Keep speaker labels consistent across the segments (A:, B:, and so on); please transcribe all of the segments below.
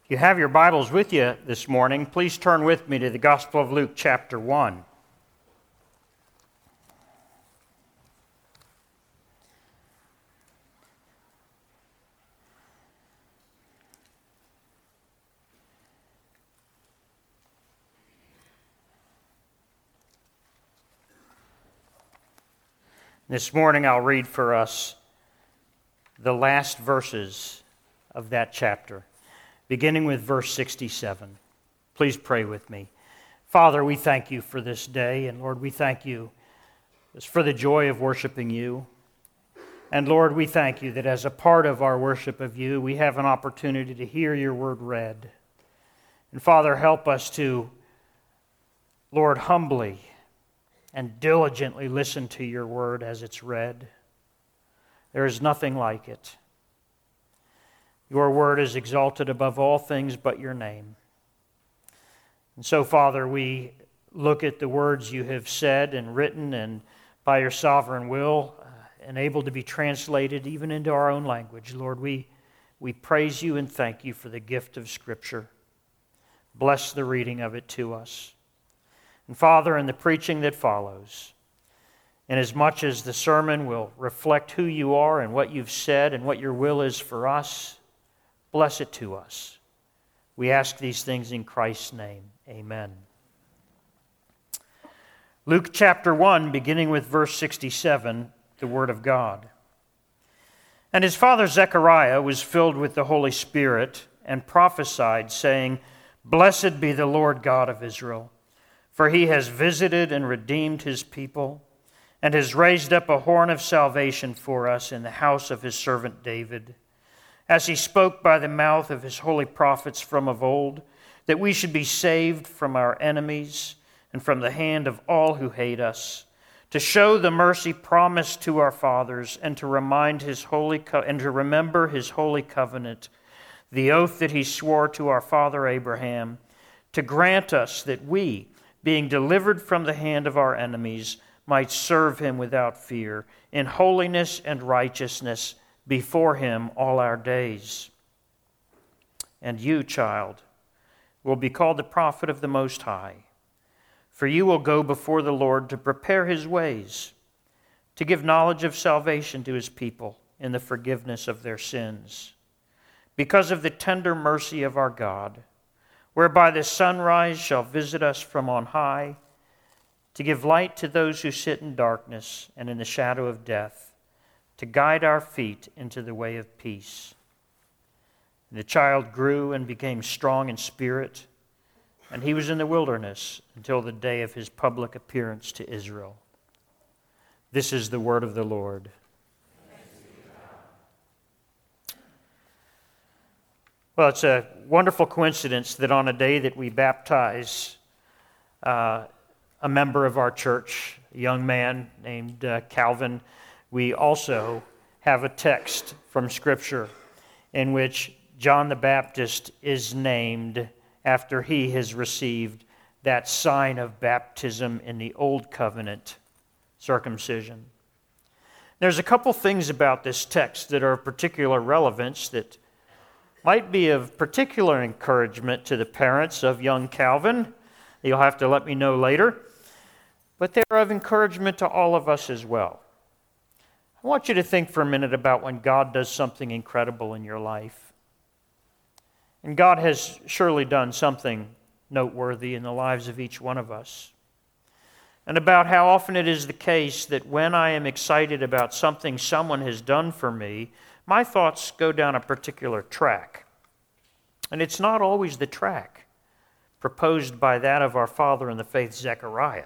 A: You have your Bibles with you this morning. Please turn with me to the Gospel of Luke, chapter 1. This morning I'll read for us the last verses of that chapter, beginning with verse 67. Please pray with me. Father, we thank you for this day, and Lord, we thank you for the joy of worshiping you. And Lord, we thank you that as a part of our worship of you, we have an opportunity to hear your word read. And Father, help us to, Lord, humbly and diligently listen to your word as it's read. There is nothing like it. Your word is exalted above all things but your name. And so, Father, we look at the words you have said and written, and by your sovereign will, and able to be translated even into our own language. Lord, we praise you and thank you for the gift of Scripture. Bless the reading of it to us. And Father, in the preaching that follows, inasmuch as the sermon will reflect who you are and what you've said and what your will is for us, bless it to us. We ask these things in Christ's name. Amen. Luke chapter 1, beginning with verse 67, the Word of God. And his father Zechariah was filled with the Holy Spirit and prophesied, saying, Blessed be the Lord God of Israel, for he has visited and redeemed his people, and has raised up a horn of salvation for us in the house of his servant David, as he spoke by the mouth of his holy prophets from of old, that we should be saved from our enemies and from the hand of all who hate us, to show the mercy promised to our fathers, and to remember his holy covenant, the oath that he swore to our father Abraham, to grant us that we, being delivered from the hand of our enemies, might serve him without fear, in holiness and righteousness before him all our days. And you, child, will be called the prophet of the Most High, for you will go before the Lord to prepare his ways, to give knowledge of salvation to his people in the forgiveness of their sins, because of the tender mercy of our God, whereby the sunrise shall visit us from on high, to give light to those who sit in darkness and in the shadow of death, to guide our feet into the way of peace. And the child grew and became strong in spirit, and he was in the wilderness until the day of his public appearance to Israel. This is the word of the Lord. Well, it's a wonderful coincidence that on a day that we baptize a member of our church, a young man named Calvin, we also have a text from Scripture in which John the Baptist is named after he has received that sign of baptism in the Old Covenant, circumcision. There's a couple things about this text that are of particular relevance that might be of particular encouragement to the parents of young Calvin. You'll have to let me know later. But they're of encouragement to all of us as well. I want you to think for a minute about when God does something incredible in your life. And God has surely done something noteworthy in the lives of each one of us. And about how often it is the case that when I am excited about something someone has done for me, my thoughts go down a particular track. And it's not always the track proposed by that of our father in the faith, Zechariah.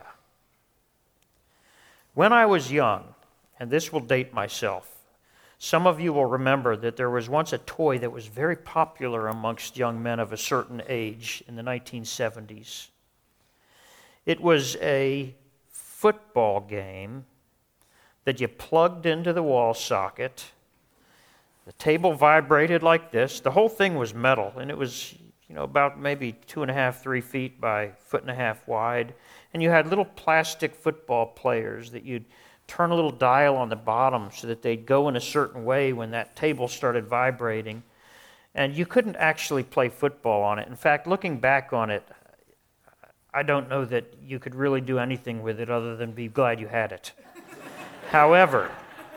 A: When I was young, and this will date myself, some of you will remember that there was once a toy that was very popular amongst young men of a certain age in the 1970s. It was a football game that you plugged into the wall socket. The table vibrated like this. The whole thing was metal, and it was, about maybe 2.5, 3 feet by 1.5 wide. And you had little plastic football players that you'd turn a little dial on the bottom so that they'd go in a certain way when that table started vibrating. And you couldn't actually play football on it. In fact, looking back on it, I don't know that you could really do anything with it other than be glad you had it. However,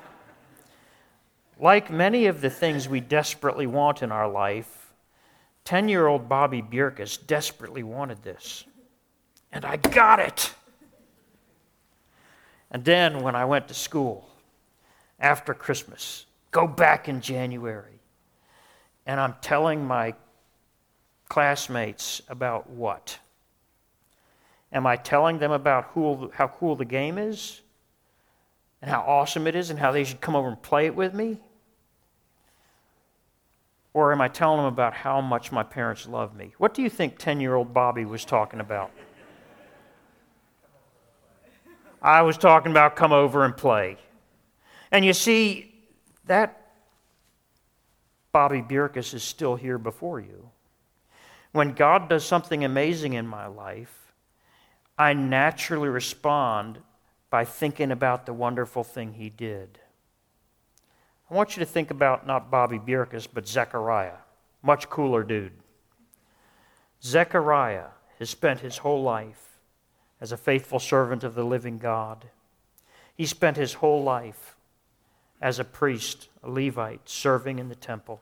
A: like many of the things we desperately want in our life, 10-year-old Bobby Bjerkes desperately wanted this. And I got it. And then when I went to school after Christmas, go back in January, and I'm telling my classmates about what? Am I telling them about how cool the game is and how awesome it is and how they should come over and play it with me? Or am I telling them about how much my parents love me? What do you think 10-year-old Bobby was talking about? I was talking about come over and play. And you see, that Bobby Bjerkes is still here before you. When God does something amazing in my life, I naturally respond by thinking about the wonderful thing he did. I want you to think about not Bobby Bjerkes, but Zechariah. Much cooler dude. Zechariah has spent his whole life as a faithful servant of the living God. He spent his whole life as a priest, a Levite, serving in the temple.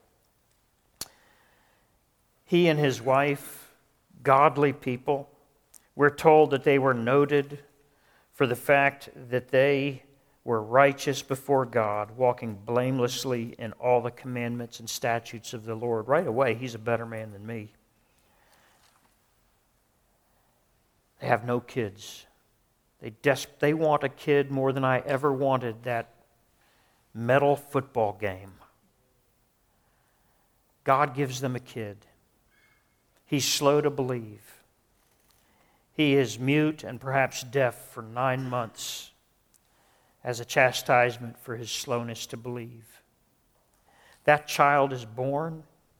A: He and his wife, godly people, we're told that they were noted for the fact that they were righteous before God, walking blamelessly in all the commandments and statutes of the Lord. Right away, he's a better man than me. They have no kids. They want a kid more than I ever wanted that metal football game. God gives them a kid. He's slow to believe. He is mute and perhaps deaf for 9 months as a chastisement for his slowness to believe. That child is born.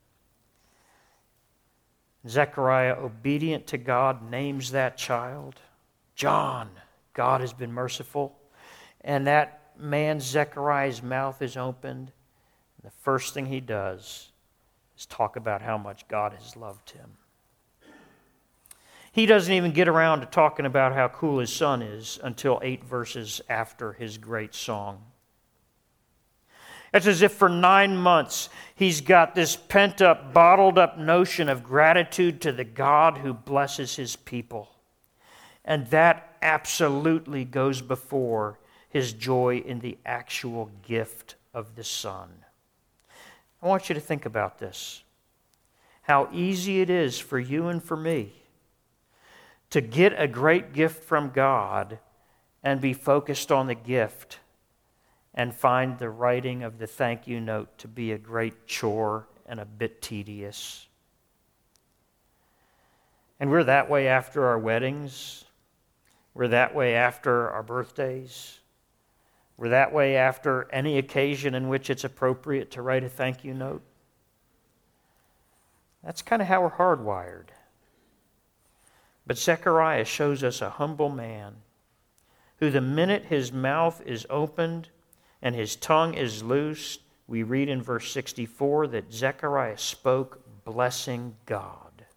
A: Zechariah, obedient to God, names that child John. God has been merciful. And that man, Zechariah's mouth is opened. And the first thing he does is talk about how much God has loved him. He doesn't even get around to talking about how cool his son is until 8 verses after his great song. It's as if for 9 months he's got this pent-up, bottled-up notion of gratitude to the God who blesses his people. And that absolutely goes before his joy in the actual gift of the Son. I want you to think about this. How easy it is for you and for me to get a great gift from God and be focused on the gift and find the writing of the thank you note to be a great chore and a bit tedious. And we're that way after our weddings. We're that way after our birthdays. We're that way after any occasion in which it's appropriate to write a thank you note. That's kind of how we're hardwired. But Zechariah shows us a humble man who the minute his mouth is opened and his tongue is loosed, we read in verse 64 that Zechariah spoke blessing God.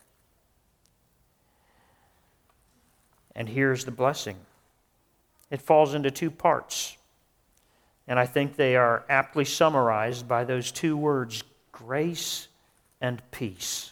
A: And here's the blessing. It falls into 2 parts. And I think they are aptly summarized by those 2 words, grace and peace.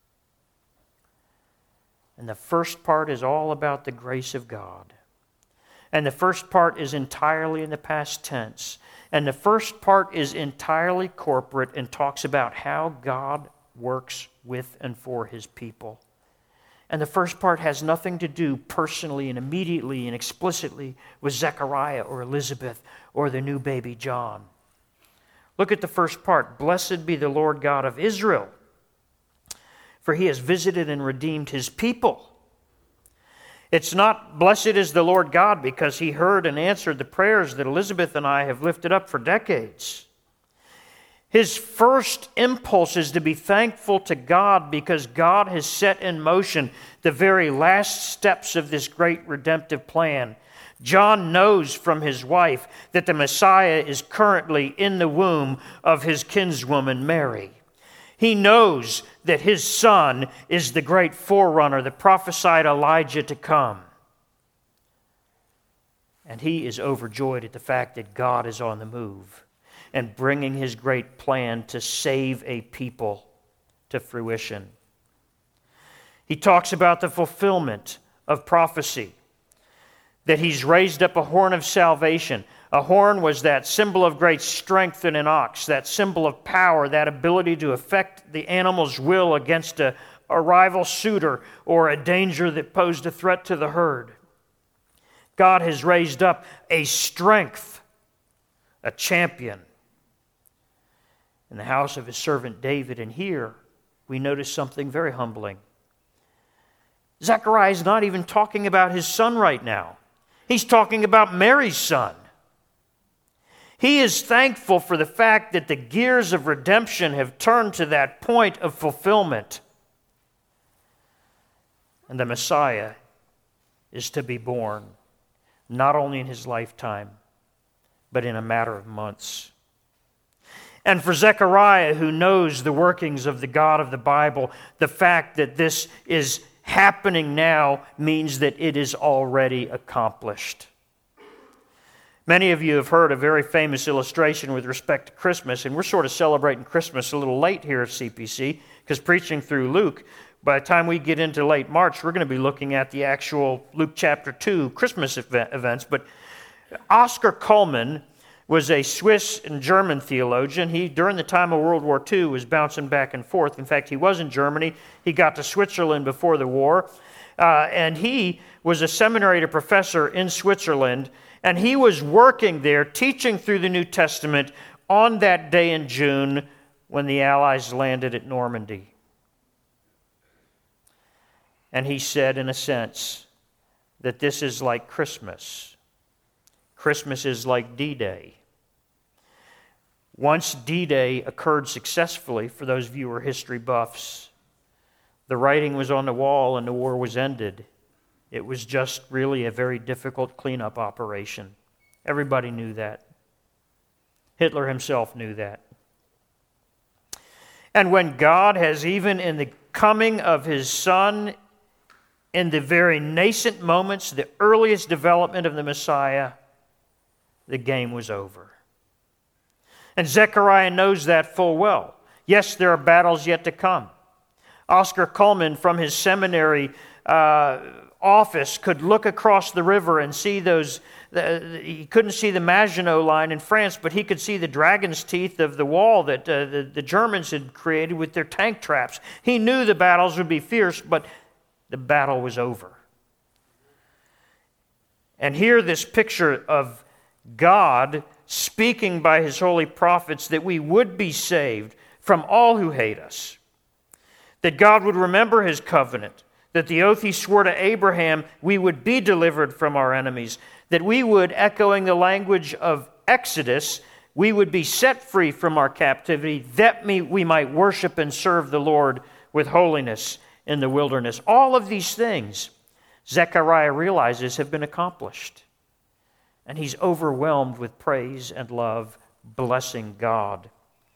A: And the first part is all about the grace of God. And the first part is entirely in the past tense. And the first part is entirely corporate and talks about how God works with and for his people. And the first part has nothing to do personally and immediately and explicitly with Zechariah or Elizabeth or the new baby John. Look at the first part. Blessed be the Lord God of Israel, for he has visited and redeemed his people. It's not blessed is the Lord God because he heard and answered the prayers that Elizabeth and I have lifted up for decades. His first impulse is to be thankful to God because God has set in motion the very last steps of this great redemptive plan. John knows from his wife that the Messiah is currently in the womb of his kinswoman Mary. He knows that his son is the great forerunner, the prophesied Elijah to come. And he is overjoyed at the fact that God is on the move and bringing his great plan to save a people to fruition. He talks about the fulfillment of prophecy, that he's raised up a horn of salvation. A horn was that symbol of great strength in an ox, that symbol of power, that ability to affect the animal's will against a rival suitor or a danger that posed a threat to the herd. God has raised up a strength, a champion in the house of his servant David. And here we notice something very humbling. Zechariah is not even talking about his son right now. He's talking about Mary's son. He is thankful for the fact that the gears of redemption have turned to that point of fulfillment. And the Messiah is to be born, not only in his lifetime, but in a matter of months. And for Zechariah, who knows the workings of the God of the Bible, the fact that this is happening now means that it is already accomplished. Many of you have heard a very famous illustration with respect to Christmas, and we're sort of celebrating Christmas a little late here at CPC, because preaching through Luke, by the time we get into late March, we're going to be looking at the actual Luke chapter 2 Christmas events. But Oscar Cullmann was a Swiss and German theologian. He, during the time of World War II, was bouncing back and forth. In fact, he was in Germany. He got to Switzerland before the war. And he was a seminary professor in Switzerland. And he was working there, teaching through the New Testament on that day in June when the Allies landed at Normandy. And he said, in a sense, that this is like Christmas. Christmas is like D-Day. Once D-Day occurred successfully, for those of you who are history buffs, the writing was on the wall and the war was ended. It was just really a very difficult cleanup operation. Everybody knew that. Hitler himself knew that. And when God has, even in the coming of his Son, in the very nascent moments, the earliest development of the Messiah, the game was over. And Zechariah knows that full well. Yes, there are battles yet to come. Oscar Cullmann, from his seminary office, could look across the river and see those. He couldn't see the Maginot Line in France, but he could see the dragon's teeth of the wall that the Germans had created with their tank traps. He knew the battles would be fierce, but the battle was over. And here, this picture of God speaking by his holy prophets that we would be saved from all who hate us, that God would remember his covenant, that the oath he swore to Abraham, we would be delivered from our enemies, that we would, echoing the language of Exodus, we would be set free from our captivity, that we might worship and serve the Lord with holiness in the wilderness. All of these things, Zechariah realizes, have been accomplished. And he's overwhelmed with praise and love, blessing God.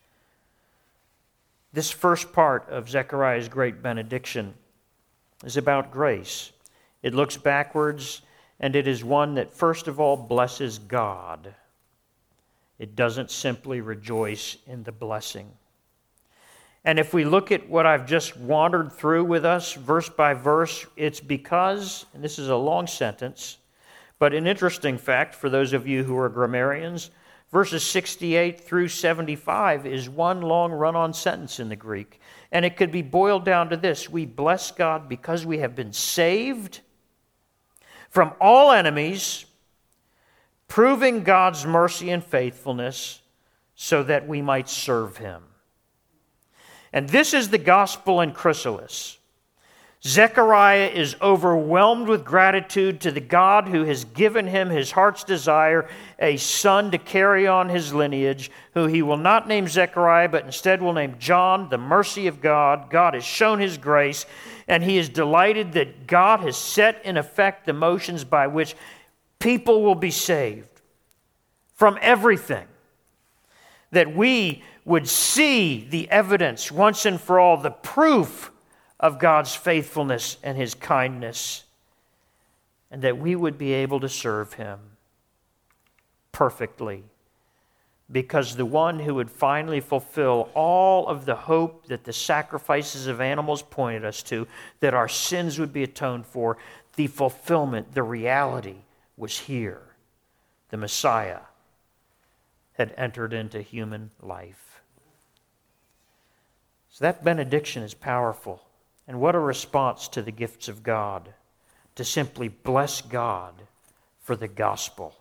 A: This first part of Zechariah's great benediction is about grace. It looks backwards, and it is one that first of all blesses God. It doesn't simply rejoice in the blessing. And if we look at what I've just wandered through with us, verse by verse, it's because, and this is a long sentence, but an interesting fact for those of you who are grammarians, verses 68 through 75 is one long run-on sentence in the Greek. And it could be boiled down to this: we bless God because we have been saved from all enemies, proving God's mercy and faithfulness so that we might serve him. And this is the gospel in chrysalis. Zechariah is overwhelmed with gratitude to the God who has given him his heart's desire, a son to carry on his lineage, who he will not name Zechariah, but instead will name John, the mercy of God. God has shown his grace, and he is delighted that God has set in effect the motions by which people will be saved from everything. That we would see the evidence once and for all, the proof of God's faithfulness and His kindness, and that we would be able to serve Him perfectly. Because the one who would finally fulfill all of the hope that the sacrifices of animals pointed us to, that our sins would be atoned for, the fulfillment, the reality was here. The Messiah had entered into human life. So that benediction is powerful. And what a response to the gifts of God, to simply bless God for the gospel.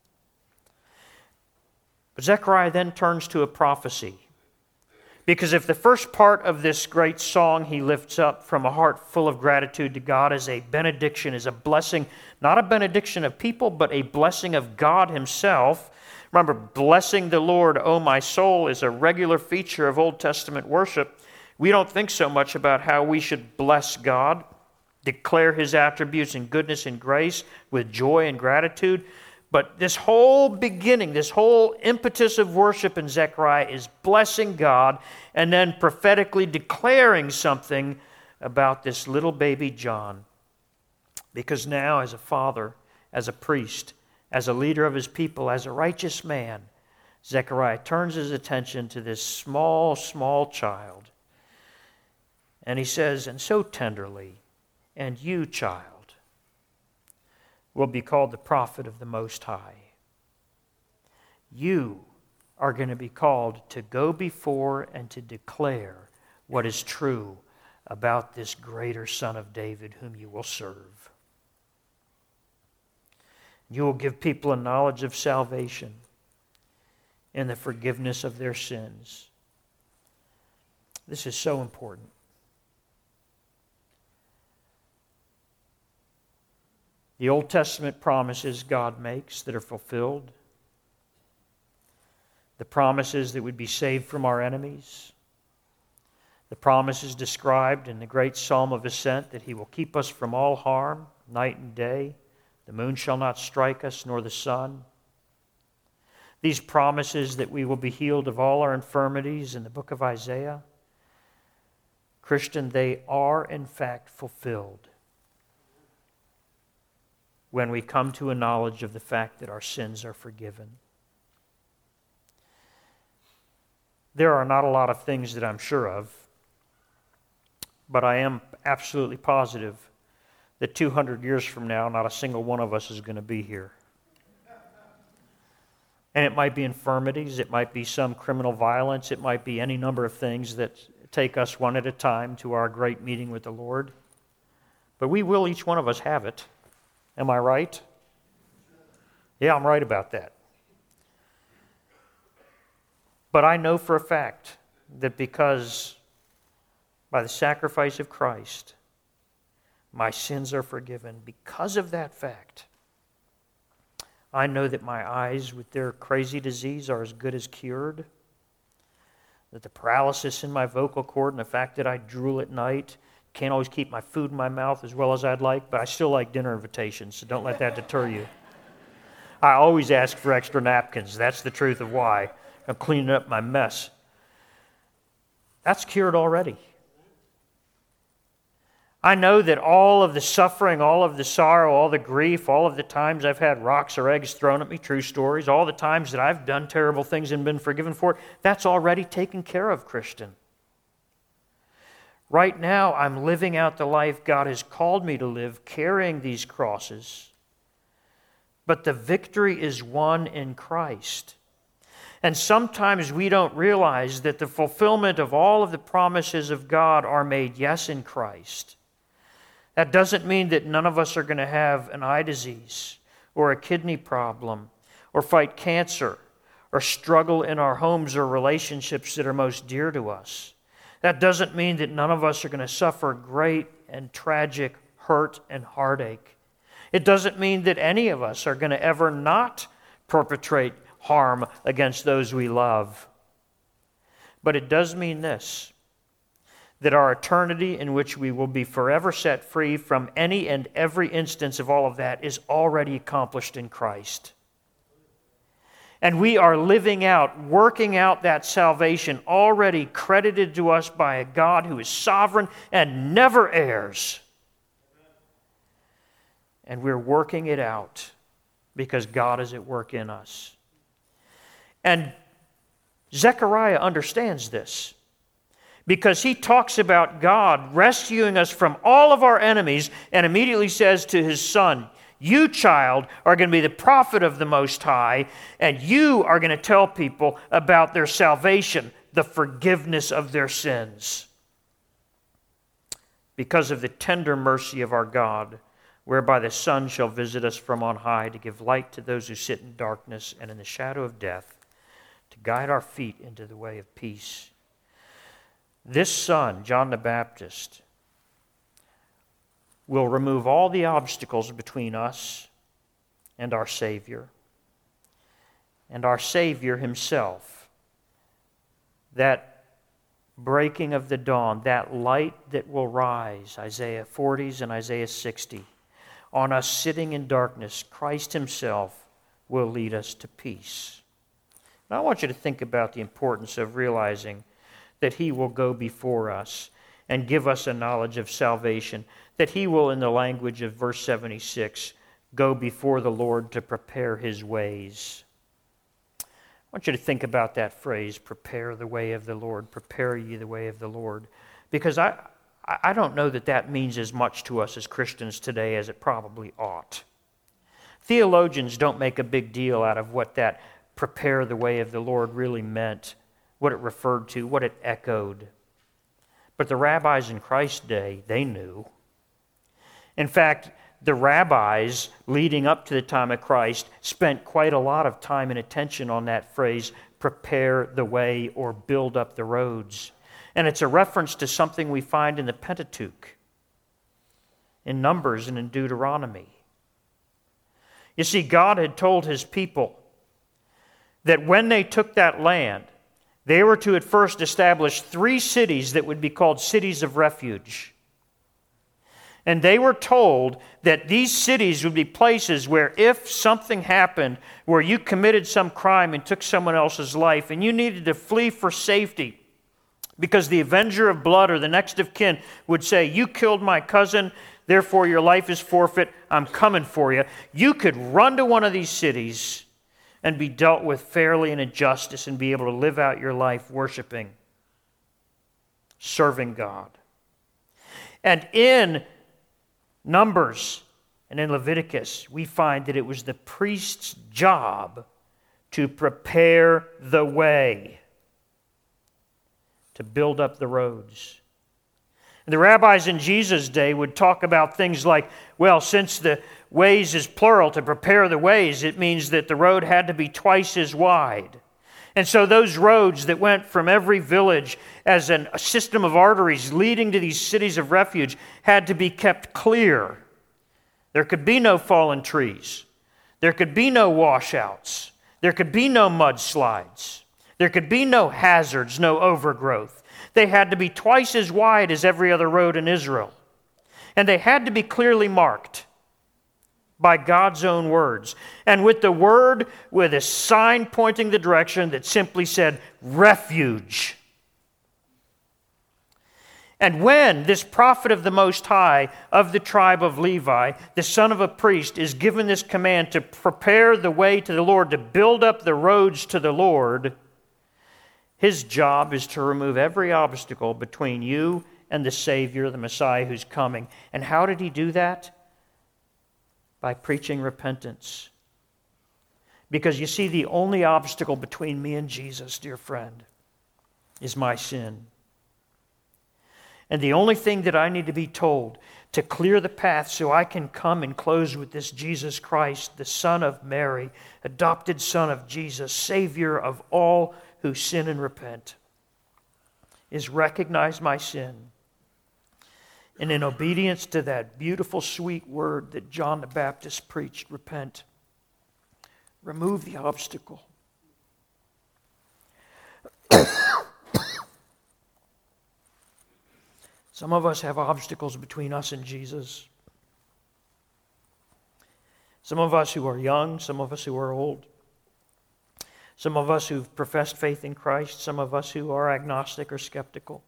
A: But Zechariah then turns to a prophecy. Because if the first part of this great song he lifts up from a heart full of gratitude to God as a benediction, is a blessing, not a benediction of people, but a blessing of God Himself. Remember, blessing the Lord, O my soul, is a regular feature of Old Testament worship. We don't think so much about how we should bless God, declare His attributes in goodness and grace with joy and gratitude. But this whole beginning, this whole impetus of worship in Zechariah is blessing God and then prophetically declaring something about this little baby John. Because now, as a father, as a priest, as a leader of his people, as a righteous man, Zechariah turns his attention to this small, small child. And he says, and so tenderly, and you, child, will be called the prophet of the Most High. You are going to be called to go before and to declare what is true about this greater Son of David whom you will serve. You will give people a knowledge of salvation and the forgiveness of their sins. This is so important. The Old Testament promises God makes that are fulfilled. The promises that we'd be saved from our enemies. The promises described in the great Psalm of Ascent that He will keep us from all harm, night and day. The moon shall not strike us, nor the sun. These promises that we will be healed of all our infirmities in the book of Isaiah. Christian, they are in fact fulfilled when we come to a knowledge of the fact that our sins are forgiven. There are not a lot of things that I'm sure of, but I am absolutely positive that 200 years from now, not a single one of us is going to be here. And it might be infirmities, it might be some criminal violence, it might be any number of things that take us one at a time to our great meeting with the Lord. But we will, each one of us, have it. Am I right? Yeah, I'm right about that. But I know for a fact that because by the sacrifice of Christ, my sins are forgiven. Because of that fact, I know that my eyes with their crazy disease are as good as cured, that the paralysis in my vocal cord and the fact that I drool at night, can't always keep my food in my mouth as well as I'd like, but I still like dinner invitations, so don't let that deter you. I always ask for extra napkins. That's the truth of why. I'm cleaning up my mess. That's cured already. I know that all of the suffering, all of the sorrow, all the grief, all of the times I've had rocks or eggs thrown at me, true stories, all the times that I've done terrible things and been forgiven for it, that's already taken care of, Christian. Right now, I'm living out the life God has called me to live, carrying these crosses. But the victory is won in Christ. And sometimes we don't realize that the fulfillment of all of the promises of God are made yes in Christ. That doesn't mean that none of us are going to have an eye disease or a kidney problem or fight cancer or struggle in our homes or relationships that are most dear to us. That doesn't mean that none of us are going to suffer great and tragic hurt and heartache. It doesn't mean that any of us are going to ever not perpetrate harm against those we love. But it does mean this, that our eternity in which we will be forever set free from any and every instance of all of that is already accomplished in Christ. And we are living out, working out that salvation already credited to us by a God who is sovereign and never errs. And we're working it out because God is at work in us. And Zechariah understands this because he talks about God rescuing us from all of our enemies and immediately says to his son, "You, child, are going to be the prophet of the Most High, and you are going to tell people about their salvation, the forgiveness of their sins. Because of the tender mercy of our God, whereby the Son shall visit us from on high to give light to those who sit in darkness and in the shadow of death, to guide our feet into the way of peace." This Son, John the Baptist, will remove all the obstacles between us and our Savior. And our Savior himself, that breaking of the dawn, that light that will rise, Isaiah 40 and Isaiah 60, on us sitting in darkness, Christ himself will lead us to peace. Now I want you to think about the importance of realizing that he will go before us and give us a knowledge of salvation, that he will, in the language of verse 76, go before the Lord to prepare his ways. I want you to think about that phrase, prepare the way of the Lord, prepare ye the way of the Lord, because I don't know that that means as much to us as Christians today as it probably ought. Theologians don't make a big deal out of what that prepare the way of the Lord really meant, what it referred to, what it echoed. But the rabbis in Christ's day, they knew. In fact, the rabbis leading up to the time of Christ spent quite a lot of time and attention on that phrase, prepare the way or build up the roads. And it's a reference to something we find in the Pentateuch, in Numbers and in Deuteronomy. You see, God had told his people that when they took that land, they were to at first establish 3 cities that would be called cities of refuge. And they were told that these cities would be places where if something happened, where you committed some crime and took someone else's life, and you needed to flee for safety, because the avenger of blood or the next of kin would say, "You killed my cousin, therefore your life is forfeit, I'm coming for you." You could run to one of these cities and be dealt with fairly and in justice and be able to live out your life worshiping, serving God. And in Numbers and in Leviticus, we find that it was the priest's job to prepare the way, to build up the roads. And the rabbis in Jesus' day would talk about things like, well, since the ways is plural, to prepare the ways, it means that the road had to be twice as wide. And so those roads that went from every village as a system of arteries leading to these cities of refuge had to be kept clear. There could be no fallen trees. There could be no washouts. There could be no mudslides. There could be no hazards, no overgrowth. They had to be twice as wide as every other road in Israel. And they had to be clearly marked by God's own words. And with the word, with a sign pointing the direction that simply said, refuge. And when this prophet of the Most High of the tribe of Levi, the son of a priest, is given this command to prepare the way to the Lord, to build up the roads to the Lord, his job is to remove every obstacle between you and the Savior, the Messiah who's coming. And how did he do that? By preaching repentance. Because you see, the only obstacle between me and Jesus, dear friend, is my sin. And the only thing that I need to be told to clear the path so I can come and close with this Jesus Christ, the Son of Mary, adopted Son of Jesus, Savior of all who sin and repent, is recognize my sin. And in obedience to that beautiful, sweet word that John the Baptist preached, repent. Remove the obstacle. Some of us have obstacles between us and Jesus. Some of us who are young, some of us who are old. Some of us who've professed faith in Christ, some of us who are agnostic or skeptical.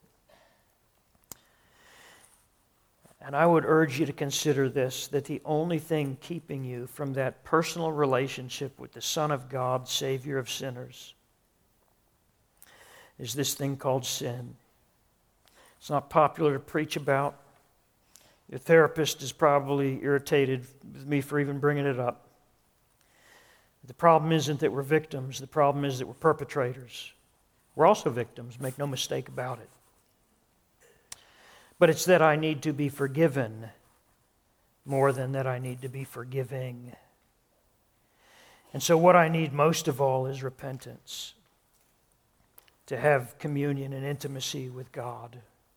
A: And I would urge you to consider this, that the only thing keeping you from that personal relationship with the Son of God, Savior of sinners, is this thing called sin. It's not popular to preach about. Your therapist is probably irritated with me for even bringing it up. The problem isn't that we're victims. The problem is that we're perpetrators. We're also victims, make no mistake about it. But it's that I need to be forgiven more than that I need to be forgiving. And so what I need most of all is repentance, to have communion and intimacy with God.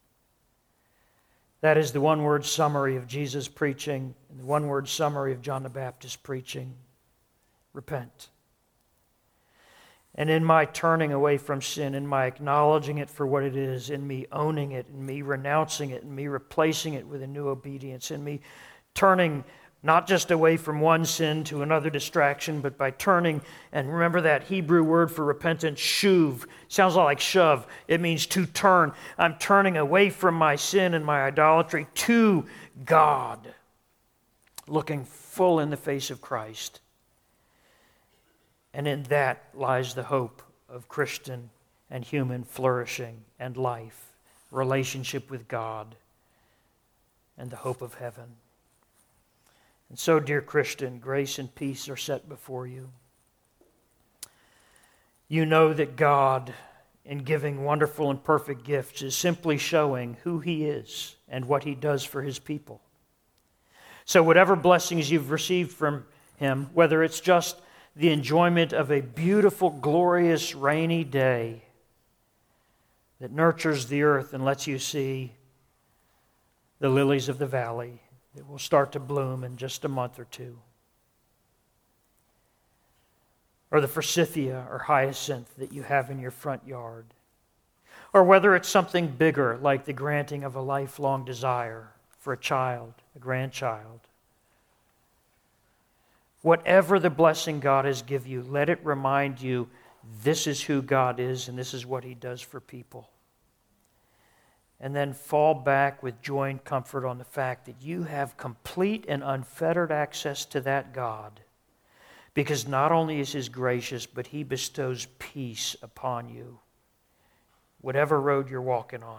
A: That is the one-word summary of Jesus' preaching and the one-word summary of John the Baptist's preaching. Repent. And in my turning away from sin, in my acknowledging it for what it is, in me owning it, in me renouncing it, in me replacing it with a new obedience, in me turning not just away from one sin to another distraction, but by turning, and remember that Hebrew word for repentance, shuv, sounds a lot like shove. It means to turn. I'm turning away from my sin and my idolatry to God, looking full in the face of Christ. And in that lies the hope of Christian and human flourishing and life, relationship with God, and the hope of heaven. And so, dear Christian, grace and peace are set before you. You know that God, in giving wonderful and perfect gifts, is simply showing who He is and what He does for His people. So whatever blessings you've received from Him, whether it's just the enjoyment of a beautiful, glorious, rainy day that nurtures the earth and lets you see the lilies of the valley that will start to bloom in just a month or two, or the forsythia or hyacinth that you have in your front yard, or whether it's something bigger like the granting of a lifelong desire for a child, a grandchild. Whatever the blessing God has given you, let it remind you this is who God is and this is what He does for people. And then fall back with joy and comfort on the fact that you have complete and unfettered access to that God, because not only is He gracious, but He bestows peace upon you, whatever road you're walking on.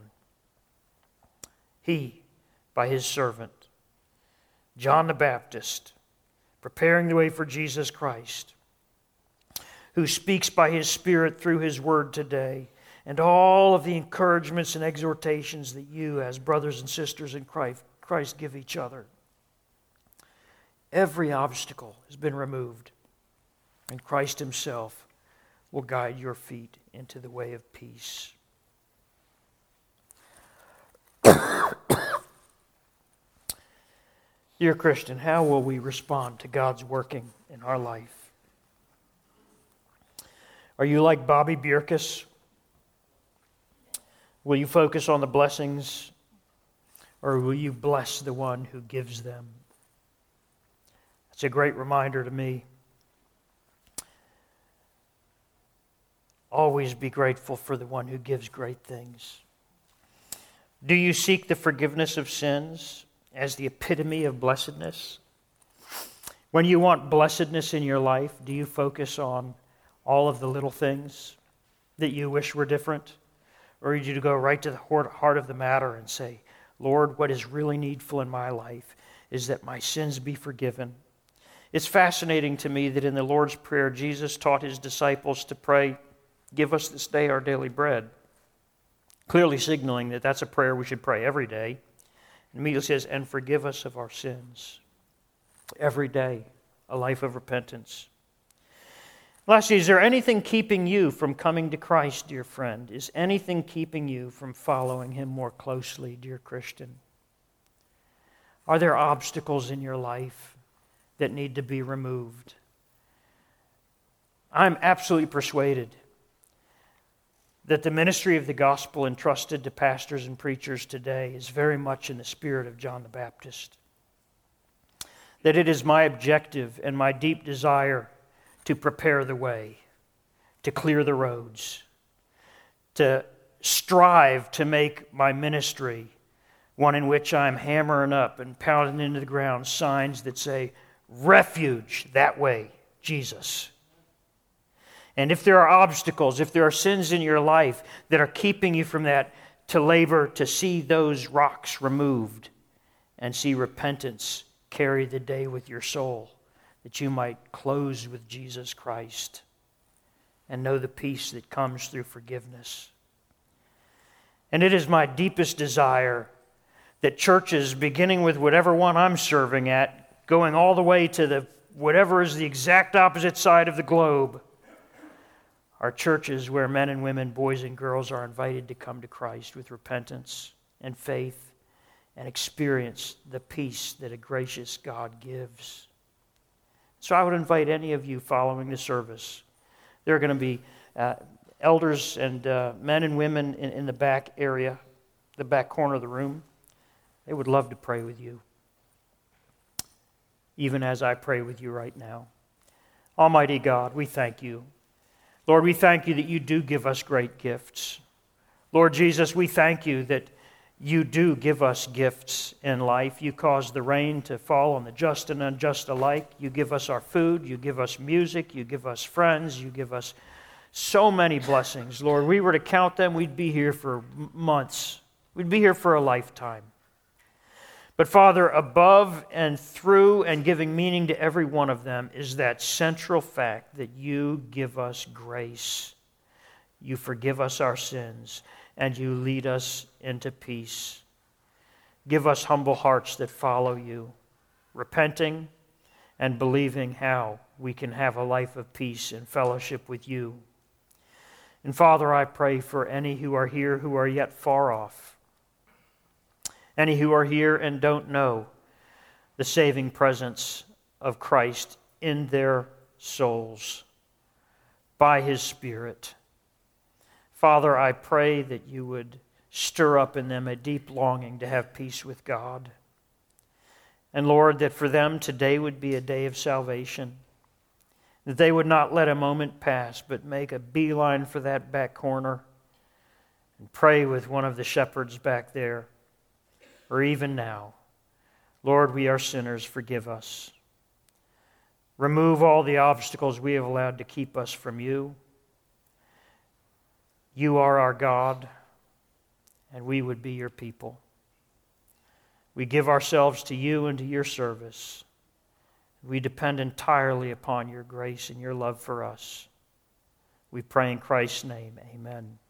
A: He, by His servant, John the Baptist, preparing the way for Jesus Christ, who speaks by His Spirit through His Word today, and all of the encouragements and exhortations that you as brothers and sisters in Christ give each other. Every obstacle has been removed, and Christ Himself will guide your feet into the way of peace. Dear Christian, how will we respond to God's working in our life? Are you like Bobby Bjerkes? Will you focus on the blessings, or will you bless the one who gives them? It's a great reminder to me. Always be grateful for the one who gives great things. Do you seek the forgiveness of sins as the epitome of blessedness? When you want blessedness in your life, do you focus on all of the little things that you wish were different? Or do you go right to the heart of the matter and say, Lord, what is really needful in my life is that my sins be forgiven? It's fascinating to me that in the Lord's Prayer, Jesus taught His disciples to pray, give us this day our daily bread, clearly signaling that that's a prayer we should pray every day. And immediately says, and forgive us of our sins. Every day, a life of repentance. Lastly, is there anything keeping you from coming to Christ, dear friend? Is anything keeping you from following Him more closely, dear Christian? Are there obstacles in your life that need to be removed? I'm absolutely persuaded that the ministry of the gospel entrusted to pastors and preachers today is very much in the spirit of John the Baptist. That it is my objective and my deep desire to prepare the way, to clear the roads, to strive to make my ministry one in which I'm hammering up and pounding into the ground signs that say, refuge that way, Jesus. And if there are obstacles, if there are sins in your life that are keeping you from that, to labor to see those rocks removed and see repentance carry the day with your soul, that you might close with Jesus Christ and know the peace that comes through forgiveness. And it is my deepest desire that churches, beginning with whatever one I'm serving at, going all the way to whatever is the exact opposite side of the globe, are churches where men and women, boys and girls are invited to come to Christ with repentance and faith and experience the peace that a gracious God gives. So I would invite any of you following the service. There are going to be elders and men and women in the back area, the back corner of the room. They would love to pray with you, even as I pray with you right now. Almighty God, we thank you. Lord, we thank you that you do give us great gifts. Lord Jesus, we thank you that you do give us gifts in life. You cause the rain to fall on the just and unjust alike. You give us our food. You give us music. You give us friends. You give us so many blessings. Lord, we were to count them, we'd be here for months. We'd be here for a lifetime. But Father, above and through and giving meaning to every one of them is that central fact that you give us grace. You forgive us our sins, and you lead us into peace. Give us humble hearts that follow you, repenting and believing how we can have a life of peace and fellowship with you. And Father, I pray for any who are here who are yet far off, any who are here and don't know the saving presence of Christ in their souls by His Spirit. Father, I pray that you would stir up in them a deep longing to have peace with God. And Lord, that for them today would be a day of salvation, that they would not let a moment pass, but make a beeline for that back corner and pray with one of the shepherds back there, or even now. Lord, we are sinners, forgive us. Remove all the obstacles we have allowed to keep us from you. You are our God, and we would be your people. We give ourselves to you and to your service. We depend entirely upon your grace and your love for us. We pray in Christ's name, amen.